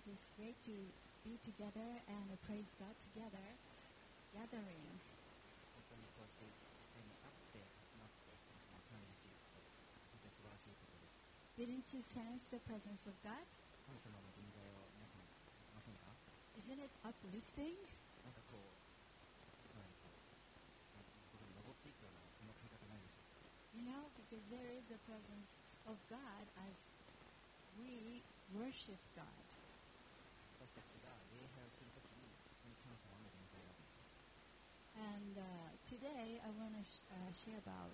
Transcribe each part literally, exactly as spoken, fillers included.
it's great to be together and praise God together, gathering. 本当にこうして実際に会って集まって神様を賛美できること、本当に素晴らしいことです。 Didn't you sense the presence of God? 神様の臨在を皆さん感じませんか？ Isn't it uplifting? なんかこう、つまりこう、ここに登っていくようなそんな感覚ないでしょうか？ You know, because there is a presence of God as we worship God. 私たちが礼拝をするときにそこに神様の臨在があるんです。 And uh, today I want to sh- uh, share about.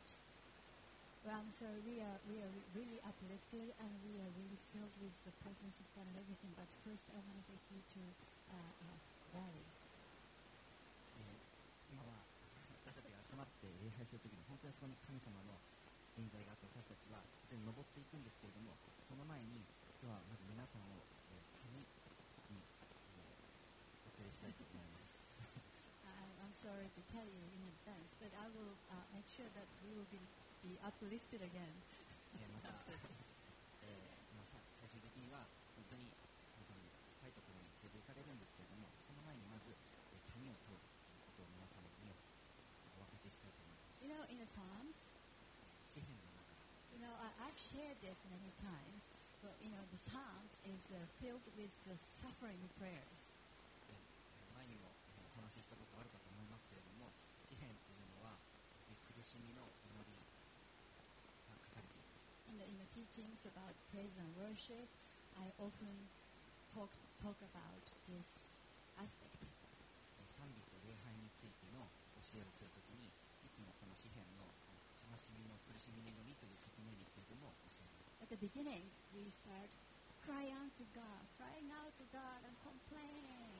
Well, I'm sorry, we are we are re- really uplifted and we are really filled with the presence of God and everything. But first, I want to take you to uh, uh, Valley. えー今は私たちが集まって礼拝するときに本当にそこに神様の臨在があって私たちはそこに登っていくんですけれども、その前に今日はまず皆さんを、えー、谷に、えー、お連れしたいと思います。 I- I'm sorry to tell you in advance, but I will uh, make sure that we will be, be uplifted again. えーまた、えーまあ、さ最終的には本当に神様に深いところに連れて行かれるんですけれども、その前にまず、えー、谷を通るということを皆様にお分かちしたいと思います。 You know, in the Psalms, 詩篇の中、 you know, I, I've shared this many times, but you know, the Psalms is uh, filled with the suffering prayers. えー前にも、えーお話ししたことあるかと思いますけれども、詩篇というのは、えー苦しみの祈りが書かれています。 In the, in the teachings about praise and worship, I often talk talk about this aspect. えー賛美と礼拝についての教えをするときに、いつもこの詩篇の悲しみの苦しみの祈りという側面についても教えます。 At the beginning, we start crying out to God, crying out to God and complaining,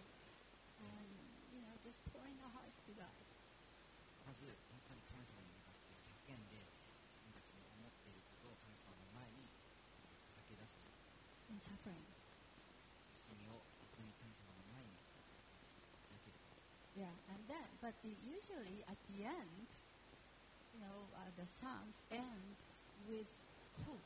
and you know, just pouring our hearts to God. まず本当に神様に向かって叫んで、自分たちの思っていることを神様の前にさらけ出して、 In suffering. 苦しみを本当に神様の前に開ける。 Yeah, and then, but the, usually at the end, you know, uh, the Psalms end with hope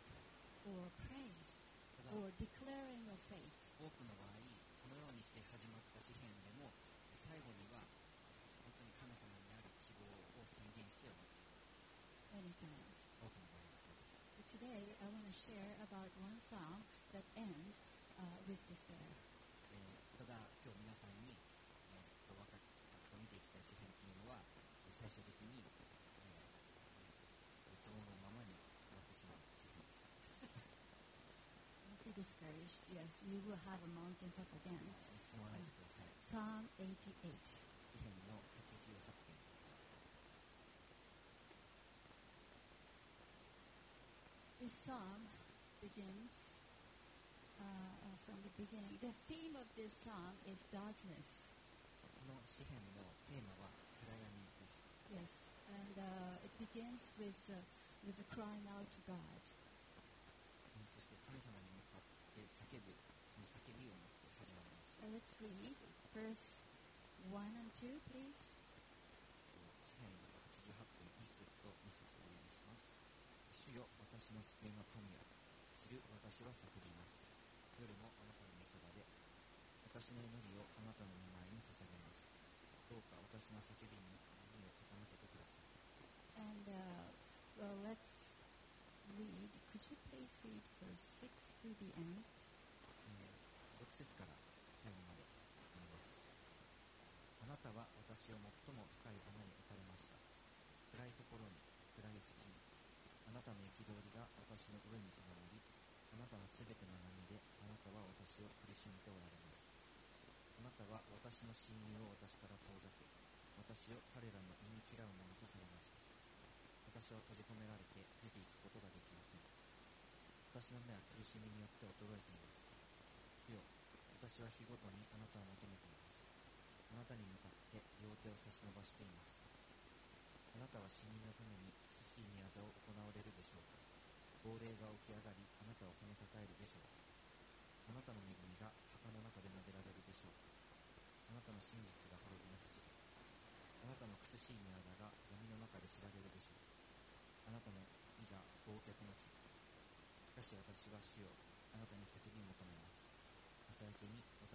or praise ただ or declaring of faith. 多くの場合、そのようにして始まった詩篇でも、最後には本当に神様にある希望を宣言して終わっています。 Many times. 多くの場合はそうです。 But today, I want to share about one psalm that ends uh, with despair. えーただ今日皆さんに、えー、と分かと見ていきたい詩篇というのは、最終的に、えー、絶望のままに終わってしまう詩篇です。 Don't be discouraged. Yes, you will have a mountaintop again. 落ち込まないでください。 Psalm eighty-eight. 詩篇のはちじゅうはち編。 This psalm begins uh, uh, from the beginning. The theme of this psalm is darkness. この詩篇のテーマは暗闇です。 Yes, and uh, it begins with uh, with a crying out to God. うんそして神様に向かって叫ぶ、その叫びを持って始まります。 Uh, let's read verse one and two, please. 詩篇はちじゅうはち編いっ節とに節をお読みします。主よ、私の救いの神よ、昼私は叫びます。夜もあなたの御そばで、私の祈りをあなたの御前に捧げます。どうか私の叫びに耳を傾けてください。 And uh, well, let's read. Could you please read verse six to the end? えーろく節から最後まで読みます。あなたは私を最も深い穴に打たれました。暗いところに、暗い淵に。あなたの憤りが私の上にとどまり、あなたのすべての波であなたは私を苦しめておられます。あなたは私の親友を私から遠ざけ、私を彼らの忌み嫌うものとされました。私は閉じ込められて出ていくことができません。私の目は苦しみによって衰えています。主よ、私は日ごとにあなたを求めています。あなたに向かって両手を差し伸ばしています。あなたは死人のために苦しい宮業を行われるでしょうか。亡霊が起き上がり、あなたを褒めたたえるでしょうか。あなたの恵みが墓の中で述べられるでしょうか。あなたの真実が滅びなくじり、あなたの苦しい宮業が闇の中で知られるでしょうか。あなたの義が忘却の地。しかし私は主よ、あなたに叫び求めます。朝焼けに私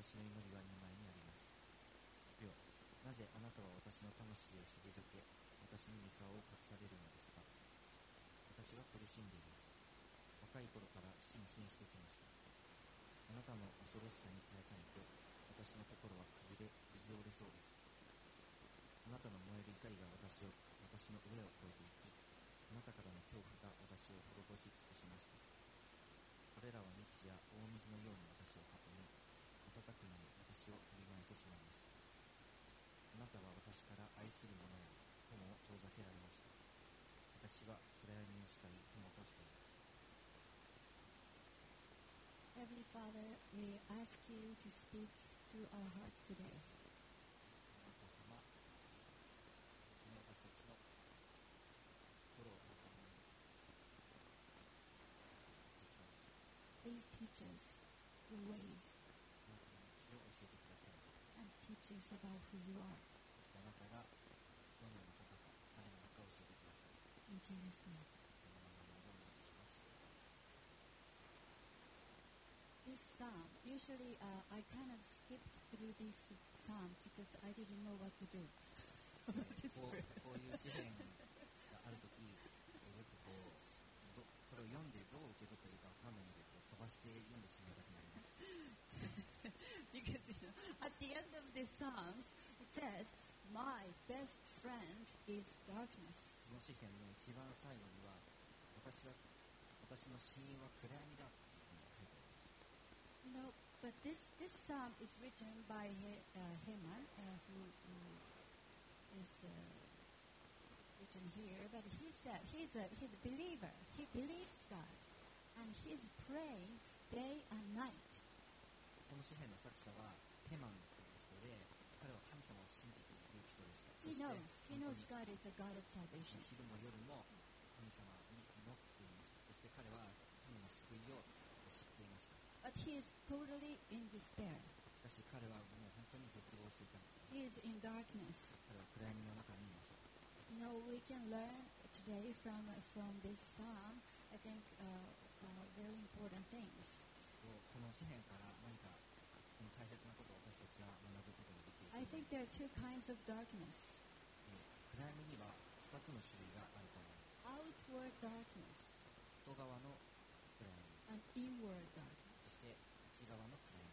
魂を退け、私に御顔を隠されるのですが、私は苦しんでいます。若い頃から死に瀕してきました。あなたの恐ろしさに耐えかねて、私の心は崩れ、崩れ折れそうです。あなたの燃える怒りが私を、私の上を越えていき、あなたからの恐怖が私を滅ぼし尽くしました。これらは日夜大水のように私を囲み、瞬く間に私を取り巻いてしまいました。あなたは私から愛する者や友を遠ざけられました。私は暗闇の下に友としています。 Heavenly Father, we ask you to speak to our hearts today. お父様、この私たちの心をあなたの前にできます。 Please teach us your ways あなたの道を教えてください。 and teach us about who you are. そしてあなたがどのような方か、誰なのか教えてください。 In Jesus' name. その名前をお願いします。 This psalm, usually uh, I kind of skipped through these psalms because I didn't know what to do. こう, こういう詩篇があるとき、よくこうどこれを読んでどう受け取っていいか分かんないのでこう飛ばして読んでしまいたくなります。 Because you know, at the end of the psalms, it says, "My best friend is darkness." この詩篇の一番最後には、私は私の親友は暗闇だというふうに書いてあります。 You know, but this this psalm is written by he, uh, Heman, uh, who, who is uh, written here. But he said he's a he's a believer. He believes God, and he's praying day and night. この詩篇の作者はヘマンという人で、彼は神様を信じている人でした。 He knows he knows God is a God of salvation. 昼も夜も神様に祈っていました。そして彼は神の救いを知っていました。 But he is totally in despair. しかし彼はもう本当に絶望していたんです。 He is in darkness. 彼は暗闇の中にいました。 You know, we can learn today from from this psalm, I think, uh, uh, very important things. この詩篇から何かこの大切なことを私たちは学ぶことができると思 I います。 think there are two kinds of darkness. えー暗闇にはふたつの種類があると思います。 Outward darkness 外側の暗闇、 and inward darkness. そして内側の暗闇。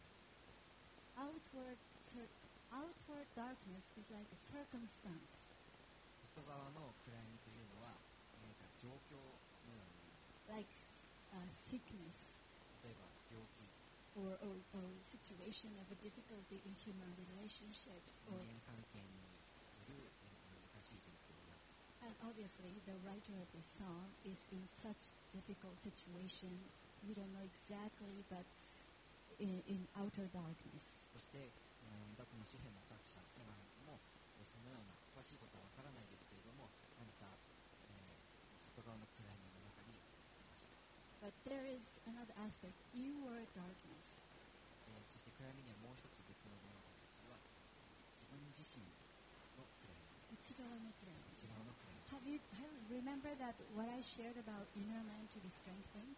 Outward, cir- outward darkness is like a circumstance, 外側の暗闇というのは何か状況のように見えます。 like uh, sickness 例えば病気、 or, or, or situation of a difficulty in human relationships. 人 Or, 間関係にいる何か難しい状況や、 and obviously, the writer of this psalm is in such difficult situation. We don't know exactly, but in, in outer darkness. そして今読んだこの詩篇の作者ヘマンもえーそのような詳しいことはわからないですけれども、何か、えー、外側の暗闇の中にいました。 But there is another aspect, inward darkness. えーそして暗闇にはもう一つ別のものがあるんですが、自分自身の暗闇、内側の暗闇。 Have you, have you remember that what I shared about inner man to be strengthened?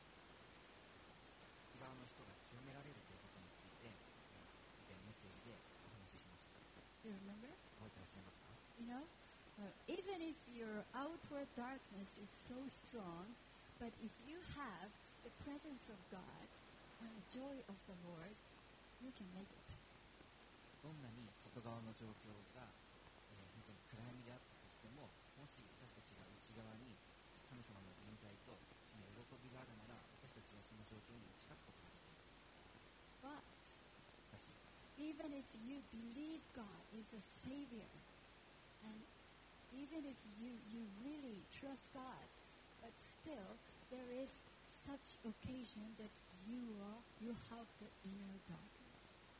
内側の人が強められるということについて、えー以前メッセージでお話ししました。 Do you remember? 覚えてらっしゃいますか？ You know, uh, even if your outward darkness is so strong, but if you have the presence of God and the joy of the Lord, you can make it. どんなに外側の状況が、えー本当に暗闇であったとしても、もし私たちが内側に神様の臨在とその喜びがあるなら、私たちはその状況に打ち勝つことができる。 But しかし、 even if you believe God is a Savior, and even if you, you really trust God, but still there is such occasion that you are you have the inner darkness.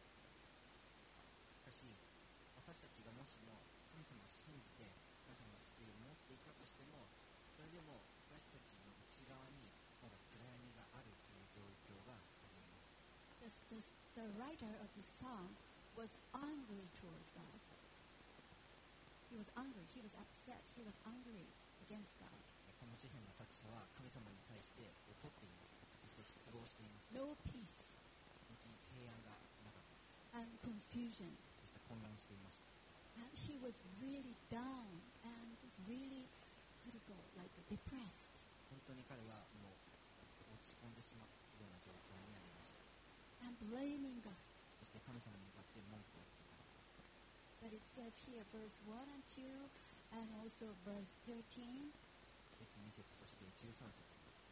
しかし、私たちがもしも神様を信じて、神様の救いを持っていたとしても、それでも私たちの内側にまだ暗闇があるという状況があります。 This, this, the writer of this psalm was angry towards God. He was angry. He was upset. He was angry against God. この詩篇の作者は神様に対して怒っていました。そして失望していました。 No peace 本当に平安がなかった。 and confusion. そして混乱していました。 And he was really down and really critical, like depressed. 本当に彼はもう落ち込んでしまうような状況にありました。 And blaming God. そして神様に向かって文句を言っていました。 But it says here, verse one and two, and also verse thirteen. いち、に節、そしてじゅうさん節。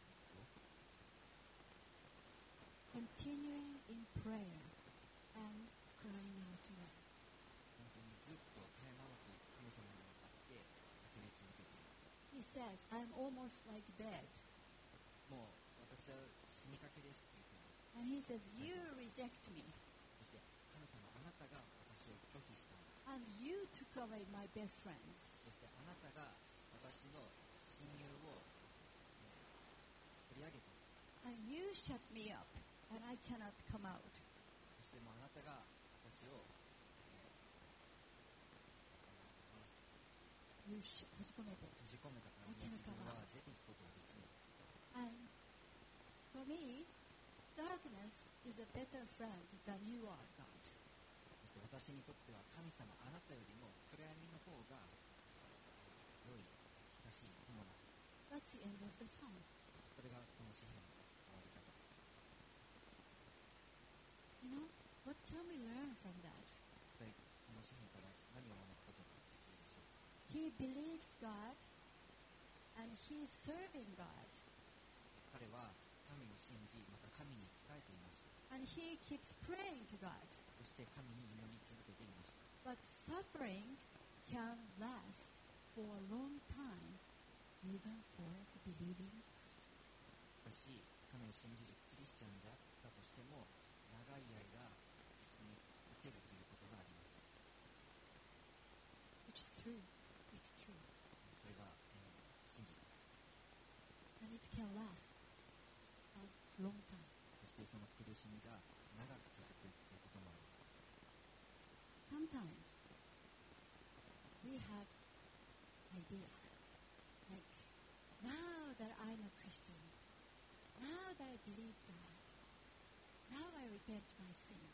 Continuing in prayer and crying out to God. 本当にずっと絶え間なく神様に向かって叫び続けています。 He says, I'm almost like dead. もう私は死にかけですっていうふうに。 And he says, you reject me. そして神様あなたが私を拒否したんだ。 And you took away my best friends. そしてあなたが私の親友を、ね、取り上げた。 And you shut me up, and I cannot come out. そしてもうあなたが私を、えー、 You sh- 閉じ込めて。 閉じ込めたから、 I もう cannot 自分 come は out. 出ていくことができない。 And for me, darkness is a better friend than you are, God. そして私にとっては神様あなたよりも暗闇の方が良い親しい友だ。 That's the end of the song. これがこの詩篇の終わり方です。 You know, what can we learn from that? 一体この詩篇から何を学ぶことができるでしょうか。 He believes God, and he is serving God, 彼は神を信じ、また神に仕えていました。 and he keeps praying to God. そして神に祈り続けていました。 But suffering can last for a long time, even for believing. しかし、神を信じるクリスチャンであったとしても、長い間住み続けるということがあります。 It's true. It's true. それが、えー、真実です。 And it can last a long time. そしてその苦しみが長く続くということもあります。 Sometimes we have idea like, now that I'm a Christian, now that I believe God, now I repent my sins.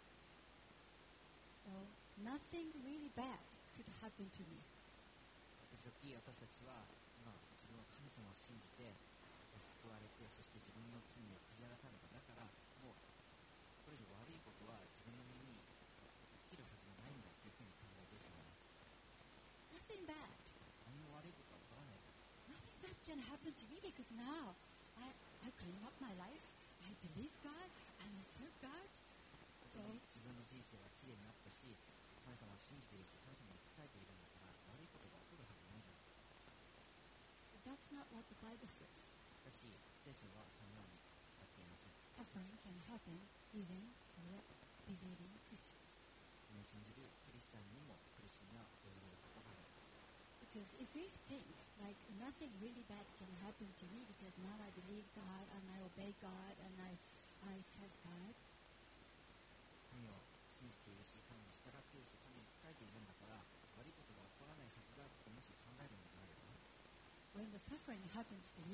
So nothing really bad could happen to me. 時々私たちは、まあ、自分は神様を信じて救われて、そして自分の罪を悔い改めた。だからもうこれ以上悪いことは自分の身に起きるはずがないんだというふうに考えてしまいます。 Nothing bad. 何も悪いことは起こらないから。 Nothing bad can happen to me because now I, I clean up my life, I believe God, and I serve God. そこに自分の人生はきれいになったし、神様を信じているし、神様に仕えているんだから悪いことが起こるはずないじゃない。 But that's not what the Bible says. しかし聖書はそのようにやっていません。 Suffering can happen even for believing Christians. 神を信じるクリスチャンにも苦しみが訪れることがあります。 Because if we think like nothing really bad can happen to me because now I believe God and I obey God and I, I serve God, 神を信じているし、神に従っているし、神に仕えているんだから悪いことが起こらないはずだともし考えるのであれば、 when the suffering happens to you,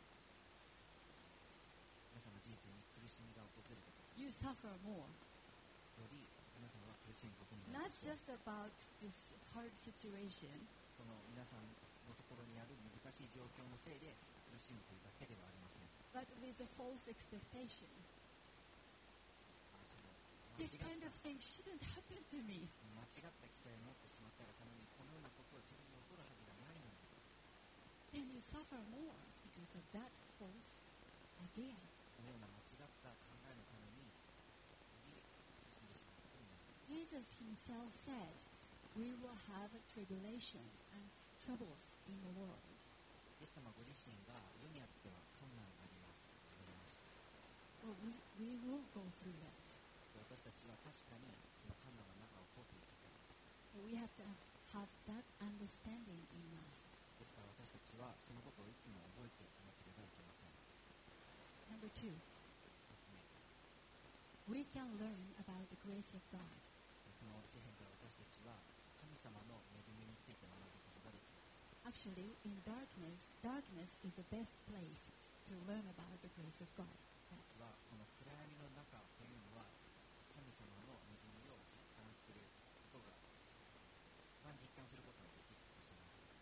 皆さんの人生に苦しみが訪れたとき、 you suffer more. より皆さんは苦しむことにな Not るでしょう。 just about this hard situation, その皆さんのところにある難しい状況のせいで苦しむというだけではありません。 but with a false expectation. あその This 間違 kind っ of thing shouldn't happen to me. 間違った期待を持ってしまったがためにこのようなことは自分に起こるはずがないのに、 Then you suffer more because of that false idea. このような間違った考えのためにより苦しんでしまうことになります。 Jesus himself said, we will have tribulations and troubles in the world. イエス様ご自身が世にあっては困難がありますと言われました。 Well, we, we will go through that. そして私たちは確かにその困難の中を通っているからです。 But we have to have that understanding in mind. ですから私たちはそのことをいつも覚えていなければいけません。 Number two, ふたつめ、 we can learn about the grace of God. この詩篇から私たちは神様の恵みについて学ぶことができます。 Actually, in darkness, darkness is the best place to learn about the grace of God. 実はこの暗闇の中というのは神様の恵みを実感することが一番実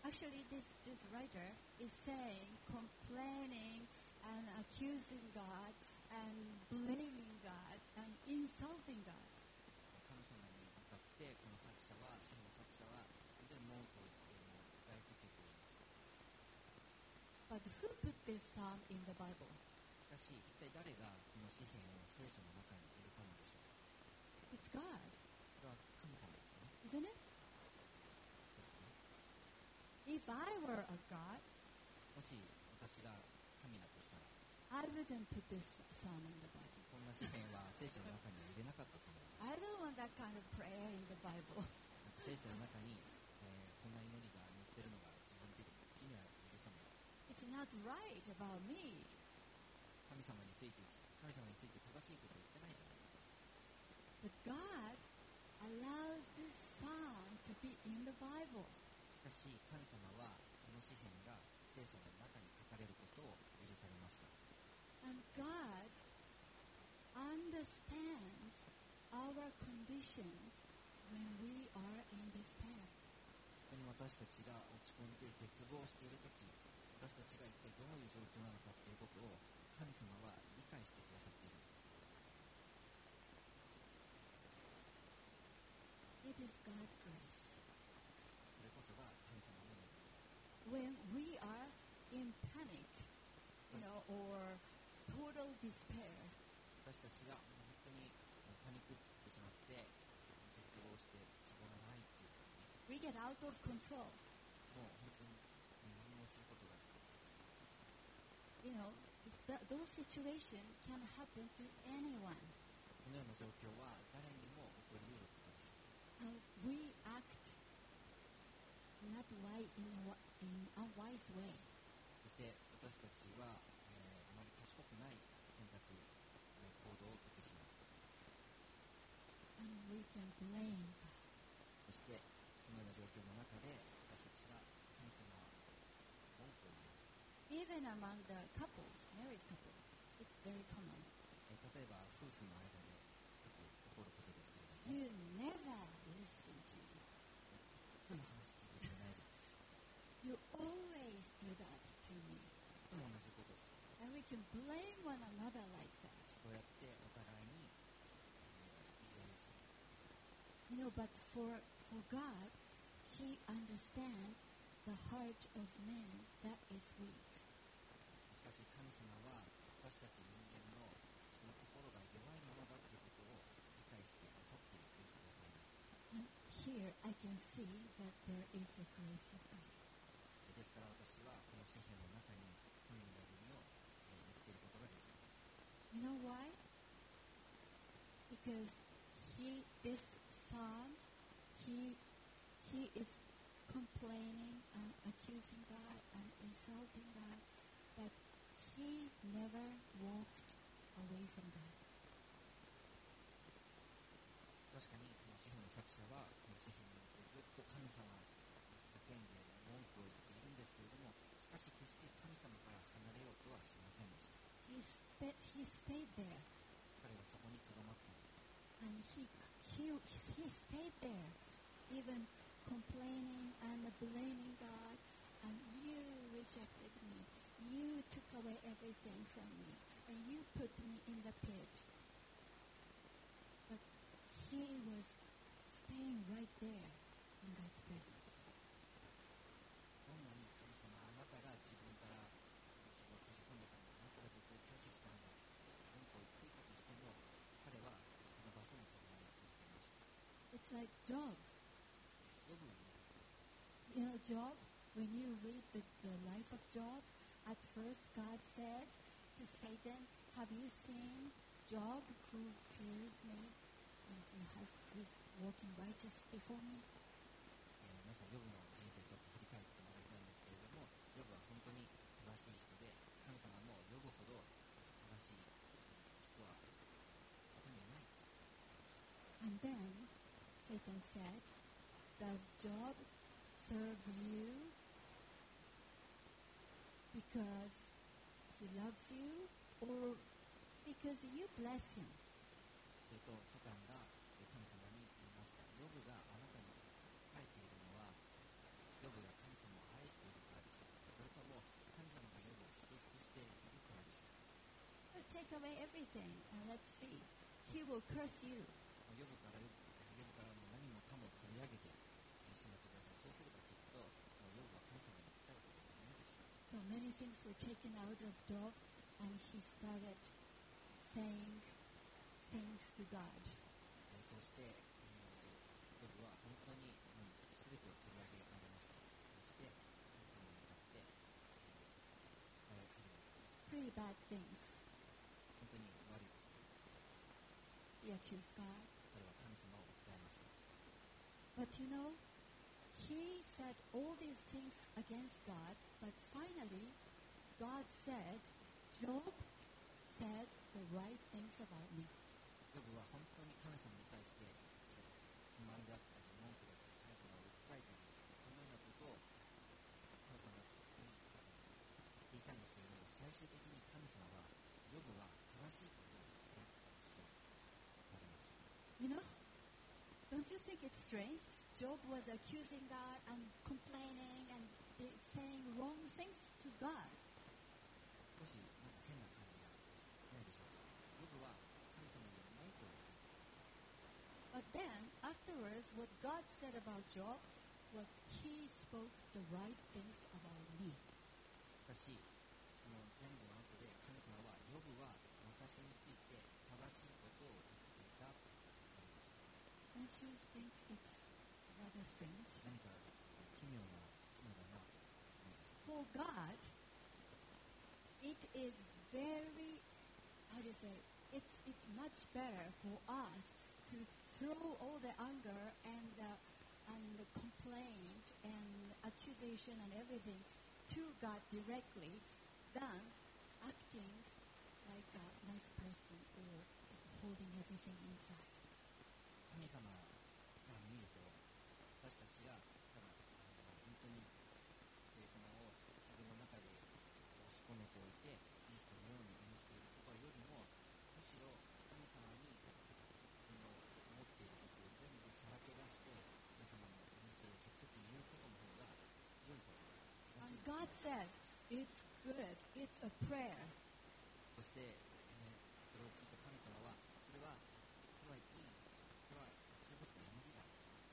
actually, this, this writer is saying, complaining and accusing God and blaming God and insulting God. 神様に向かってこの作者は、詩篇の作者は本当に文句を言ってもう訴えかけています。 But who put this psalm in the Bible? しかし一体誰がこの詩篇を聖書の中に入れたのでしょうか。 It's God, それは神様ですね。 isn't it? そうですね。 If I were a God, もし私が神だとしたら、 I wouldn't put this psalm in the Bible. こんな詩篇は聖書の中には入れなかったと思います。 I don't want that kind of prayer in the Bible. 聖書の中に、えー、こんな祈りが載ってるのが自分的には許さないです。 It's not right about me. 神様について神様について正しいことを言ってないじゃないですか。 But God allows this psalm to be in the Bible. しかし神様はこの詩篇が聖書の中に書かれることを許されました。 And God understands our conditions when we are in despair. 本当に私たちが落ち込んで絶望しているとき、私たちが一体どういう状況なのかということを神様は理解してくださっているんです。 It is God's grace. それこそが神様の恵みです。 When we are in panic, you know, or total despair, 私たちが本当にパニックってしまって絶望して希望がないっていう時に we get out of control. もう本当に何もすることが You know, th- those situations can happen to anyone. このような状況は誰にも起こり得ることです。 And we act not wise in a, wi- in a wise way. そして私たちは、えー、あまり賢くない選択、えー、行動をとってしまう。 And we can blame God. そしてこのような状況の中で私たちが神様は文句を言う。 Even among the couples, married couples, it's very common. えー、例えば夫婦の間でよく起こることですけれども、 You never listen to me. いつも話聞いてくれないじゃん。 You always do that to me. いつも同じことをする。 And we can blame one another like that. こうやってお互いに、えー、言い合いをする。 You know, but for, for God, He understands the heart of man that is weak. しかし神様は私たち人間のその心が弱いものだということを理解して分かっていてくださいます。 And here I can see that there is a grace of God. ですから私はこの詩篇の中に神の恵みを、えー、見つけることができます。 You know why? Because he, this psalm, he, he is complaining and accusing God and insulting God, but he never walked away from God. 確かにこの詩篇の作者はこの詩篇によってずっと神様に叫んで文句を言っているんですけれども、しかし決して神様から離れようとはしませんでした。 He, sta- he stayed there, 彼はそこにとどまったんです。 and he, he, he stayed there, even complaining and blaming God, and you rejected me. You took away everything from me, and you put me in the pit. But he was staying right there in God's presence. どんなに神様あなたが自分から自分を閉じ込めたんだ、あなたが僕を拒否したんだ、文句を言っていたとしても、彼はその場所にとどまり続けました。 It's like Job. ヨブのように You know, Job, when you read the, the life of Job, at first God said to Satan, have you seen Job who fears me and who has, is walking righteous before me? えー、皆さん、ヨブの人生ちょっと振り返ってもらいたいんですけれども、ヨブは本当に正しい人で、神様もヨブほど正しい人は他にいない。 And then Satan said, does Job serve you because he loves you or because you bless him? すると、サタンが神様に言いました。ヨブがあなたに仕えているのは、ヨブが神様を愛 away everything, and let's see. He will curse you. ヨブからヨブヨブからもう何もかも取り上げてしまってください。そうすればきっともうヨブは神様に仕えることがないでしょう。 So many things were taken out of Job, and he started saying things to God. えーそして、えーヨブは本当にもう全てを取り上げられました。そして神様に向かって、えー、えー始めた。 Pretty bad things. 本当に悪い。 He accused God. 彼は神様を訴えました。 But you know, he said all these things against God, but finally, God said, Job said the right things about me. ヨブは本当に神様に対して、えー不満であったり、文句であったり、神様を訴えたり、そのようなことを神様に言いたんですけれども、最終的に神様は、ヨブは正しいことを言ったとされました。 You know, don't you think it's strange? Job was accusing God and complaining and be- saying wrong things to God. 少しなんか変な感じがしないでしょうか。ヨブは神様に文句を言っていま But then, afterwards, what God said about Job was he spoke the right things about me. したし、その全部の後で神様は、ヨブは私について正しいことを言っていたと言いました。 Don't you think it's rather strange? 何か奇妙なのだなと思います。 For God, it is very, how do you say, it's, it's much better for us to throw all the anger and, uh, and the complaint and accusation and everything to God directly than acting like a nice person or just holding everything inside. 神様から見ると、私たちがただあの本当に聖句を自分の中で押し込めておいて、いい人のように演じていることよりも、むしろ神様にその持っていることを全部さらけ出して、神様の人生を直接言うことの方が良いことです。 And God says, it's good, it's a prayer. そして、ね、それを聞いた神様は、それは、それはいい、それは、それこそ祈りだ。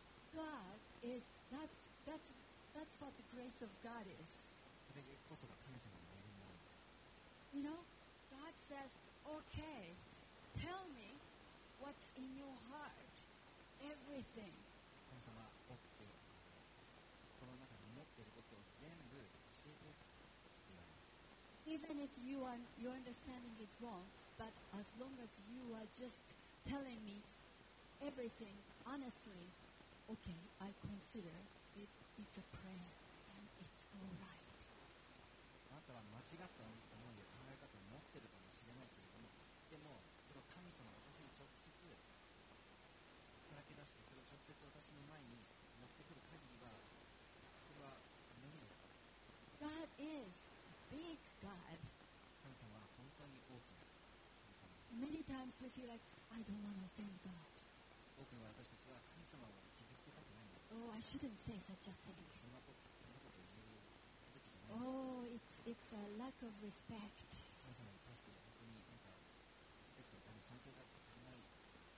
God is, that's, that's, that's what the grace of God is. それこそが神様の恵みなんです。 You know, God says, okay, tell me what's in your heart, everything. 神様は起きて、この中に持っていることを全部教えてと言われます。 Even if you are, your understanding is wrong, but as long as you are just telling me everything honestly, okay, I consider it, it's a prayer and it's all right. あなたは間違った思いや考え方を持っているかもしれないけれども、でも、それを神様、私に直接さらけ出して、それを直接私の前に持ってくる限りは、それは祈りです。 God is big God. 神様は本当に大きな神様。 Many times we feel like, I don't want to offend God. 多くの私たちは神様を傷つけたくないんだ。 Oh, I shouldn't say such a thing. そんなことそんなことを言うべきじゃない。 Oh, it's, it's a lack of respect. 神様に対して本当になんかリスペクトが尊敬が足りない。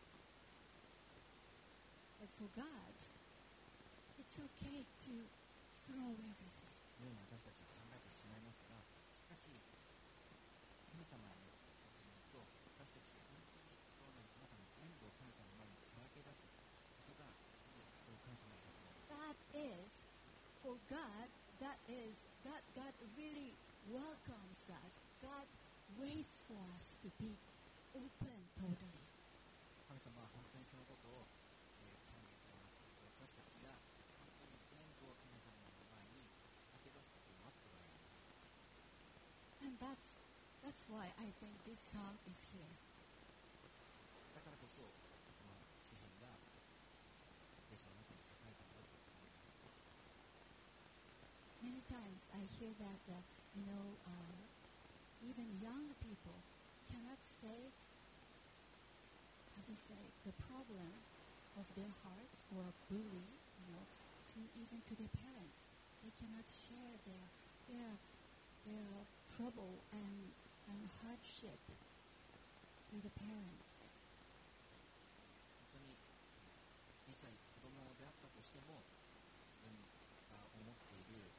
But for God, it's okay to throw everything. のように私たちは考えてしまいますが、しかし神様の説明と私たちが本当に心の中の全部を神様の前にさらけ出すことが、そういう神様のことなんです。 That is, for God, that is, God, God really welcomes that. God waits for us to be open totally. 神様は本当にそのことを、えー、歓迎されます。私たちが本当に全部を神様の前に明け出すことを待っておられます。 And that's, that's why I think this psalm is here. だからこそ、この詩篇が聖書の中に書かれたんだと思います。 Many times I hear that, uh, you know, uh, even young people cannot say, how to say, the problem of their hearts or bully, you know, to even to their parents. They cannot share their their their trouble and and hardship to the parents. 本当に小さい子供であったとしても、自分が思っている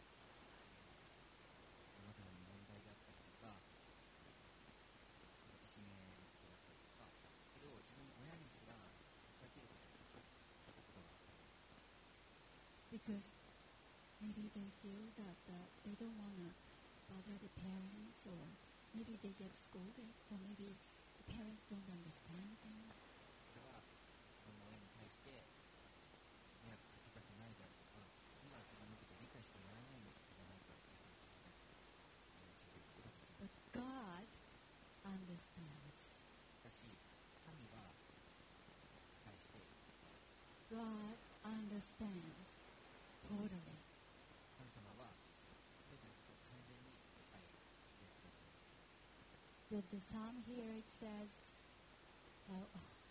さまざまな問題であったりとか、いじめのことだったりとか、それを自分の親にすら打ち明けることがある。 Because maybe they feel that uh, they don't want to bother the parents, or maybe they get scolded, or maybe the parents don't understand them. それは自分の親に対して迷惑かけたくないであるとか、今自分のことを理解してもらえないのじゃないかというふうに自分で言うことができます。 But God understands. しかし、神は理解している。 God understands totally. 神様は全てのことを完全に理解してくださいます。 The, the psalm here, it says, uh,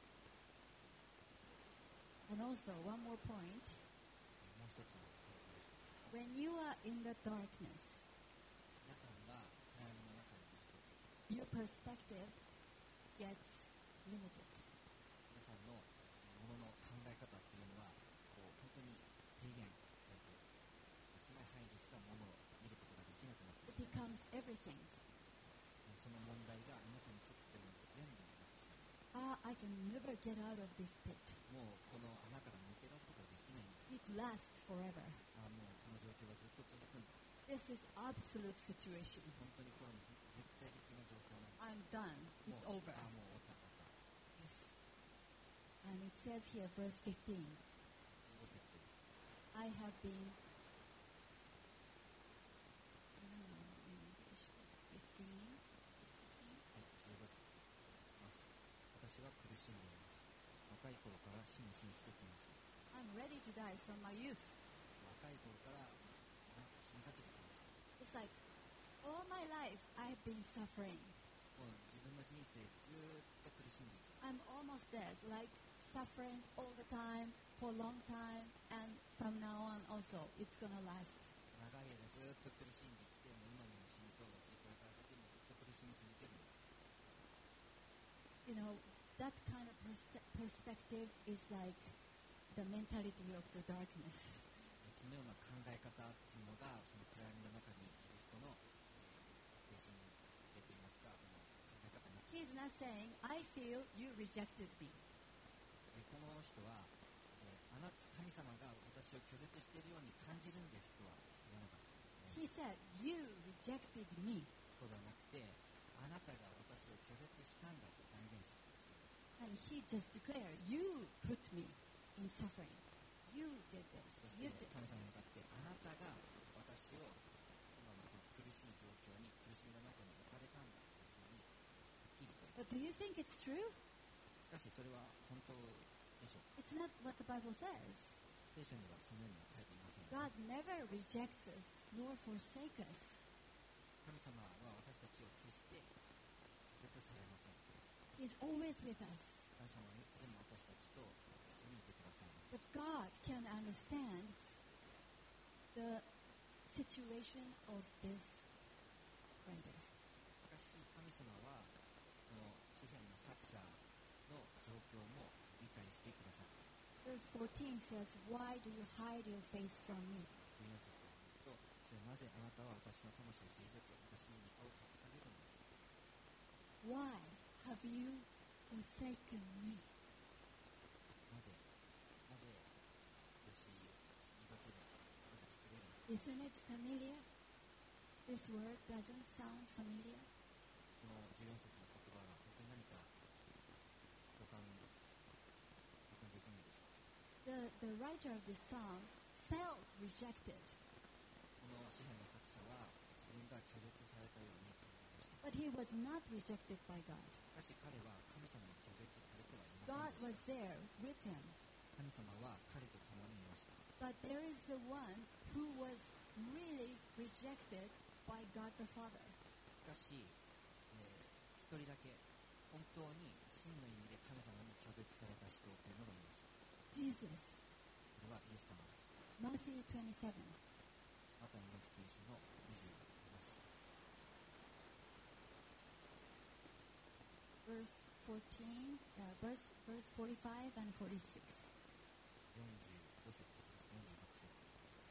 and also one more point, もう一つのポイントです。 when you are in the darkness, 皆さんが暗闇の中にいるとき、 your perspective gets limited. 皆さんのものの考え方っていうのはこう本当に制限されて、狭い範囲でしかものを見ることができなくなって It しまいます。 becomes everything. その問題が皆さんにとっても全部になってしまいます。 Ah, I can never get out of this pit. もうこの穴から抜け出すことができないんだ。 It lasts forever. ああ、もうこの状況はずっと続くんだ。 This is absolute situation. 本当にこれは絶対的な状況なんだ。 I'm done. も It's う over. ああ、もう終わった終わった。 Yes. And it says here, verse fifteen, じゅうご節。 I have been, I don't know in English, fifteen. はい、じゅうご節いきます。私は苦しんでいます。若い頃から死に瀕してきました。 I'm ready to die from my youth. 若い頃からなんか死にかけてきました。 It's like all my life I've been suffering. もう自分の人生ずーっと苦しんできた。 I'm almost dead, like suffering all the time for a long time, and from now on also it's gonna last. 長い間ずーっと苦しんできて、もう今にも死にそうだし、これから先もずっと苦しみ続けるんだ。 You know, that kind of pers- perspective is like the mentality of the darkness. そのような考え方っていうのが、その暗闇の中にいる人の、えー、精神性といいますか、その考え方になってい He's not saying, I feel you rejected me. る。この人は、えー、あな神様が私を拒絶しているように感じるんですとは言わなかったんですね。 He said, you rejected me. そうではなくて、あなたが私を拒絶したんだと断言しました。 And he just declared, you put me in suffering. You did this. そして You did 神様 this. に向かって、あなたが私を今のその苦しい状況に、苦しみの中に置かれたんだというふうにはっきりと。 But do you think it's true? しかしそれは本当でしょうか。 It's not what the Bible says. 聖書にはそのようには書いていません。 God never rejects us nor forsake us. 神様は私たちを決して拒絶されません。 He's always with us. 神様はいつでも私たちと一緒にいてくださいます。 But God can understand the situation of this writer. しかし神様はこの詩篇の作者の状況も理解してください。 Verse fourteen says, Why do you hide your face from me? じゅうよん節を見ると、主よなぜあなたは私の魂を退け、私の御顔を隠されるのですか。 Why have you forsaken me? なぜ、なぜ私を退けるのですか。なぜ隠れるのですか。 Isn't it familiar? This word doesn't sound familiar. このじゅうよん節の言葉が本当に何か共感、共感できないでしょうか。 The, the writer of this psalm felt rejected, この詩篇の作者は自分が拒絶されたように感じました。 but he was not rejected by God. しかし彼は神様に拒絶されてはいま God せん was でした。 there with him. 神様は彼と共にいました。 But there is the one who was really rejected by God the Father. しかし、えー、一人だけ本当に真の意味で神様に拒絶された人というのがいました。 Jesus. それはイエス様です。 Matthew twenty-seven. マタイの福音書のにじゅうなな章 Verse fourteen, uh, verse, verse forty-five and forty-six. よんじゅうご節、よんじゅうろく節。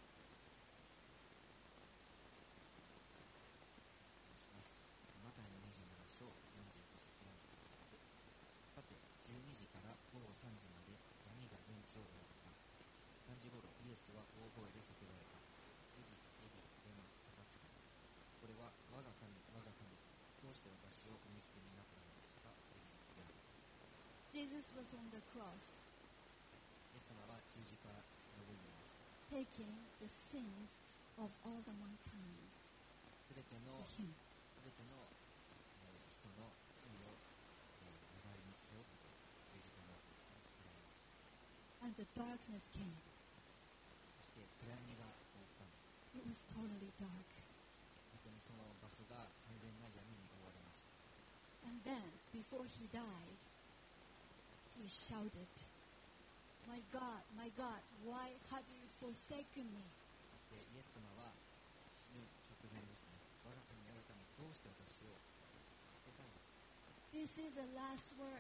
マタイのにじゅうなな章よんじゅうご節、よんじゅうろく節。さて、じゅうにじから午後さんじまで闇が全地を覆った。さんじ頃、イエスは大声で叫ばれた。エリ、エリ、レマ、サバクタニ。これは、我が神、我が神、どうして私をお見捨てになったのですかという意味である。 Jesus was on the cross, イエス様は十字架の上にいました。 taking the sins of all the mankind すべて to の、 him. すべての、えー人の罪を、えー、身代わりに背負って十字架の上につけられました。 And the darkness came. そして暗闇が覆ったんです。 It was totally dark. 本当にその場所が完全な闇に覆われました。 And then, before he died, he shouted, My God, my God, why have you forsaken me? そしてイエス様は死ぬ直前ですね。我が神、我が神、どうして私を捨てたんですか。 This is the last word.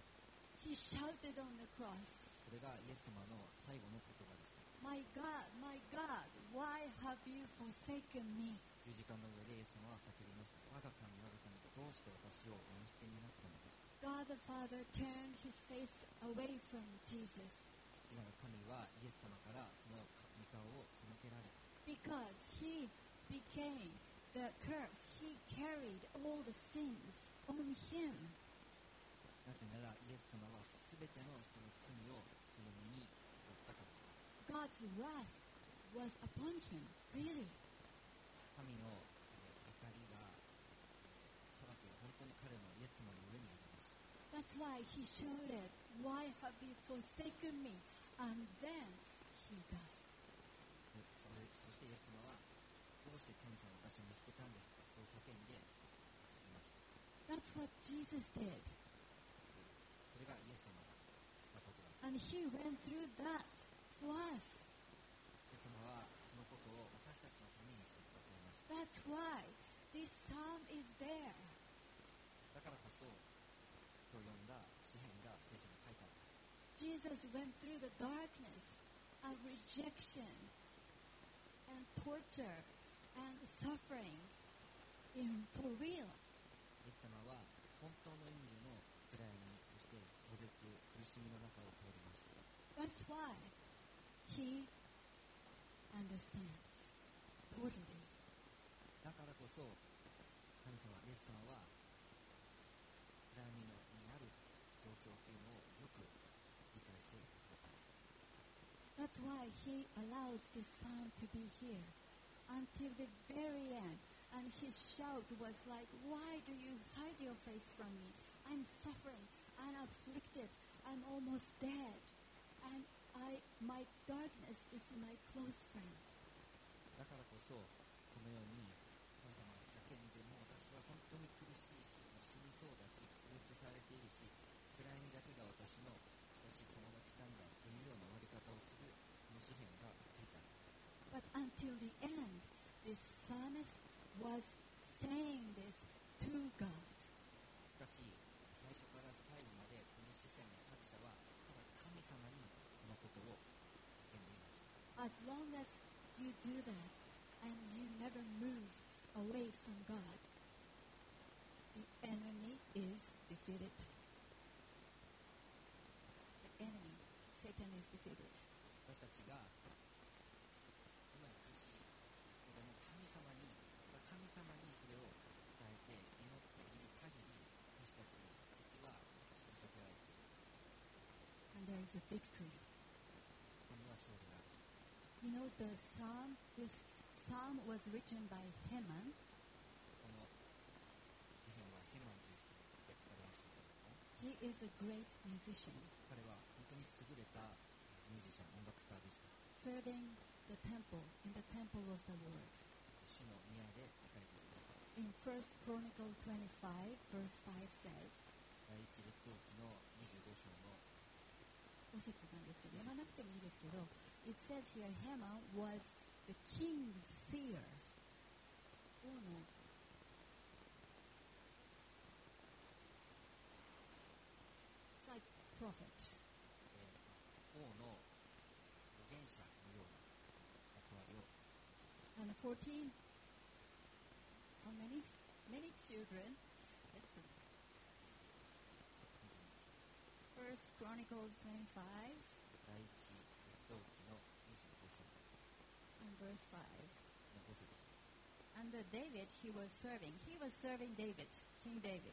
He shouted on the cross, それがイエス様の最後の言葉です。 My God, my God, why have you forsaken me? 十字架の上でイエス様は叫びました。我が神、我が神、どうして私をお見捨てになったのですか。 God the Father turned his face away from Jesus 父なる神はイエス様からその御顔を背けられた。 because he became the curse. He carried all the sins on him. なぜならイエス様はすべての人の罪をその身に負ったからです。 God's wrath was upon him, really. 神のえー怒りが、裁きが本当に彼のイエス様の上にありました。 That's why he shouted, Why have you forsaken me? And then he died. でそれそしてイエス様はどうして神様は私を見捨てたんですか、そう叫んで死にました。 That's what Jesus did. それがイエス様がしたことだ。 And he went through that for us. イエス様はそのことを私たちのためにしてくださいました。 That's why this psalm is there. だからこそ今日読んだ詩篇が聖書に書いてある。 Jesus went through the darkness of rejection and torture and suffering in for real. イエス様は本当の意味での暗闇、そして拒絶、苦しみの中を通りました。 That's why he understands totally. だからこそ神様、イエス様は暗闇のにある状況というのをよく理解してくださいます。 That's why he allows this psalm to be here until the very end. And his shout was like, Why do you hide your face from me? I'm suffering, I'm afflicted, I'm almost dead. And I, my darkness is my close friend. だからこそこのように神様が叫んでも私は本当に苦しいし死にそうだし拒絶されているし暗闇だけが私の親しい友達なんだというような終わり方をするこの詩篇が書いてある。 But until the end, this psalmist was saying this to God. しかし最初から最後までこの詩篇の作者はただ神様にこのことを叫んでいました。 As long as you do that and you never move away from God, the enemy is defeated. The enemy, Satan is defeated. 私たちが今苦しいけども神様に神様にそれを伝えて祈っている限り私たちの敵は退けられています。 And there is a victory. ここには勝利がある。 You know, the psalm, this psalm was written by Heman. この詩篇はヘマンという人に書かれましたけれども He is a great musician, 彼は本当に優れたミュージシャン、音楽家でした。 serving the temple, in the temple of the Lord. 主の宮で仕えていました。 In First Chronicle twenty-five, verse five says, 第一列王記のにじゅうご章のご節なんですけど、読まなくてもいいですけど、it says here, Heman was the king's seer. 王の prophet. えーまあ、王の預言者のような役割を And fourteen, how many? Many children. Listen. First Chronicles twenty-five 第一列王記のにじゅうご章 and verse five. のご節 And uh, David, he was serving. He was serving David, King David.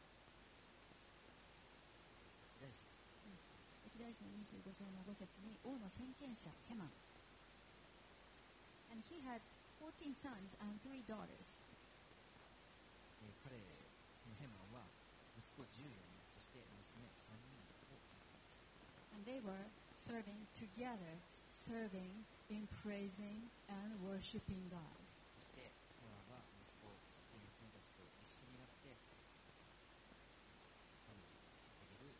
第一歴代史のにじゅうご章のご節に王の先見者ヘマン。And he had fourteen sons and three daughters. えー彼このヘマンは息子じゅうよにんそして娘さんにんを And they were serving together, serving in praising and worshiping God. そしてヘマンは息子そして娘たちと一緒になって神に捧げる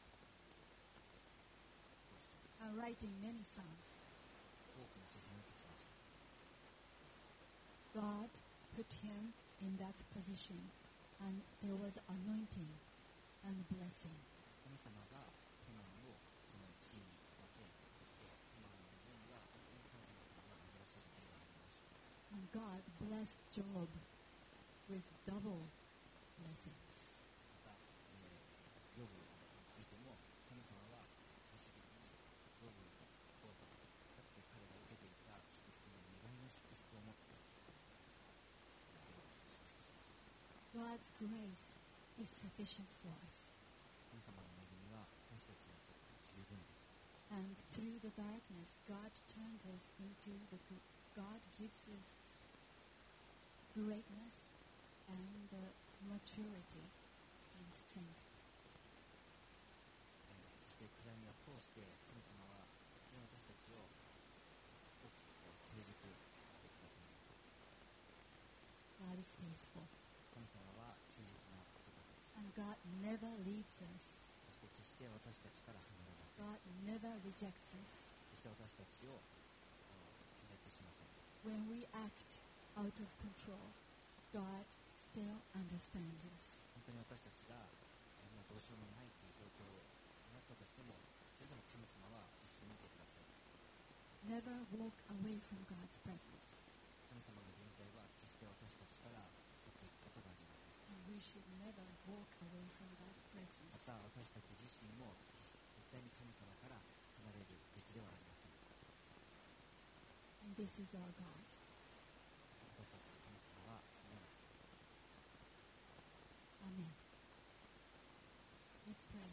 And writing many songs. 多くの詩篇を書きました God put him in that position, and there was anointing and blessing. 神様がヘマンをその地位につかせそしてヘマンの上には本当に神様からの油注ぎがありました And God blessed Job with double blessings. また、えー、ヨブについても神様は最終的にヨブをかつて彼が受けていた祝福のにばいの祝福を持ってヨブを祝福しました God's grace is sufficient for us. 神様の恵みは私たちにとって十分です And through the darkness, God turns us into the good. God gives us greatness and uh, maturity and strength. えーそして暗闇を通して神様は本当に私たちを大きくこう成熟してくださいます God is faithful. 神様は忠実な方です And God never leaves us. そして決して私たちから離れません God never rejects us. 決して私たちをあの拒絶しません When we act out of control, God still understands us. 本当に私たちがえー今どうしようもないという状況になったとしてもそれでも神様は一緒にいてくださいます Never walk away from God's presence. 神様の臨在は決して私たちから去っていくことがありません And we should never walk away from God's presence. また私たち自身も絶対に神様から離れるべきではありません And this is our God. 私たちの神様はそのような Amen. Let's pray.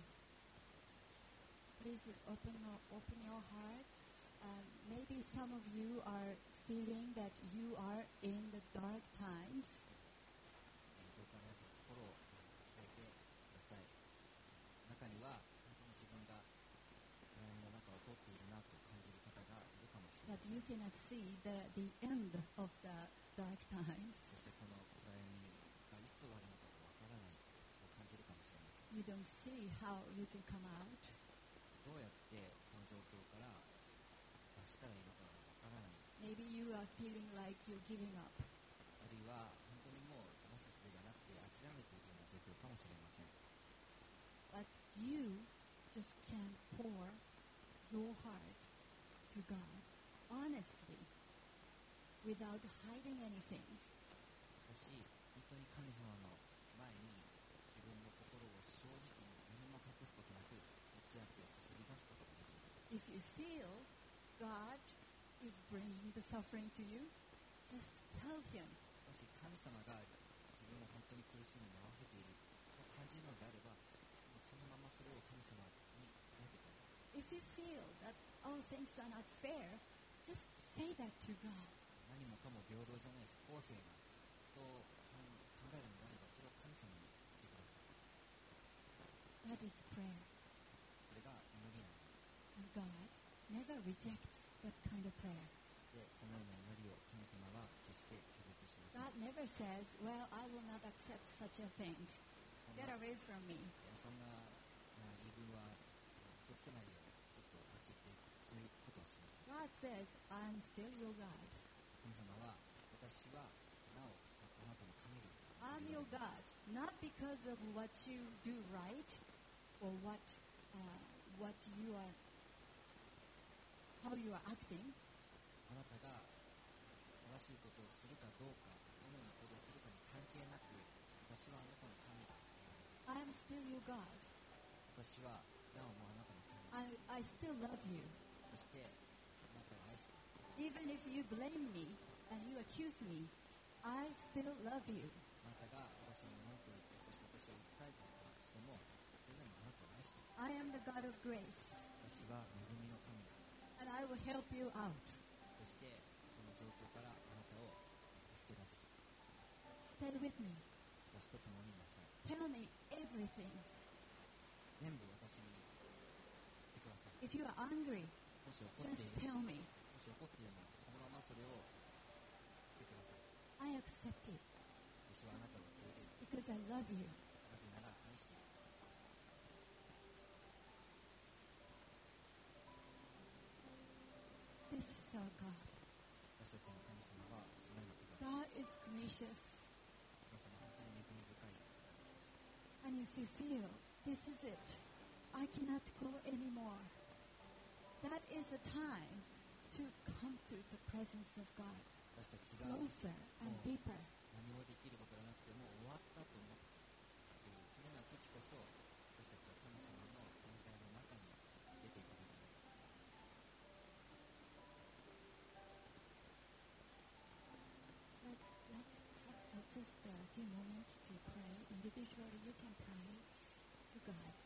Please open your, open your hearts. Um, maybe some of you are feeling that you are in the dark times. えーどうか皆さん心を開いてください中には本当に自分が暗闇の中を通っているなと感じる方がいるかもしれま That せん you cannot see the, the end of the dark times. そしてこの暗闇がいつ終わるのかがわからないそう感じるかもしれません You don't see how you can come out. どうやってこの状況から出したらいいのかがわからない Maybe you are feeling like you're giving up. あるいは本当にもうなすすべがなくて諦めているような状況かもしれません But you just can pour your heart to God honestly without hiding anything. しかし本当に神様の前に自分の心を正直に何も隠すことなく打ち明け注ぎ出すことができます If you feel God is bringing the suffering to you, just tell Him. もし神様が自分を本当に苦しみに合わせていると感じるのであればもうそのままそれを神様に伝えてください If you feel that, oh, things are not fair, just say that to God. 何もかも平等じゃない不公平なそう考えるのであればそれを神様に言ってください That is prayer. これが祈りなんです And God never rejects that kind of prayer. でそのような祈りを神様は決して拒絶しません God never says, well, I will not accept such a thing. そん Get な away from me. いやそんなあ言い分は受け付けないよちょっとあっち行ってそういうことはしません God says, I'm still your God. 神様は私はなおあなたの神です I'm your God. Not because of what you do right or what uh, what you are, how you are acting. あなたが正しいことをするかどうか、どのような行動をするかに関係なく、私はあなたの神だ。 I am still your God. 私はなおもあなたの神だ。 I, I still love you. そしてあなたを愛している。 Even if you blame me and you accuse me, I still love you. あなたが私に文句を言って、そして私を訴えたとしても、それでもあなたを愛している。 I am the God of grace, 私は恵みの神だ。 and I will help you out. そしてその状況からあなたを助け出す。 Stay with me. 私と共にいなさい。 Tell me everything. 全部私に言ってください。 If you are angry, もし怒って just いる、 tell me. もし怒っているならそのままそれを言ってください。 I accept it 私はあなたを受け入れる。 because I love you. なぜなら愛している。 This is our God. 私たちの神様はそのような方です。 God is gracious. 皆様本当に恵み深い。 And if you feel, this is it, I cannot go anymore, that is a time to come to the presence of God 私たちが closer and deeper. 何もできることがなくてもう終わったと思っている、そのような時こそ私たちは神様の存在の中に出ていくべきです。 Let, let's have uh, just a few moments to pray. Individually, you can pray to God.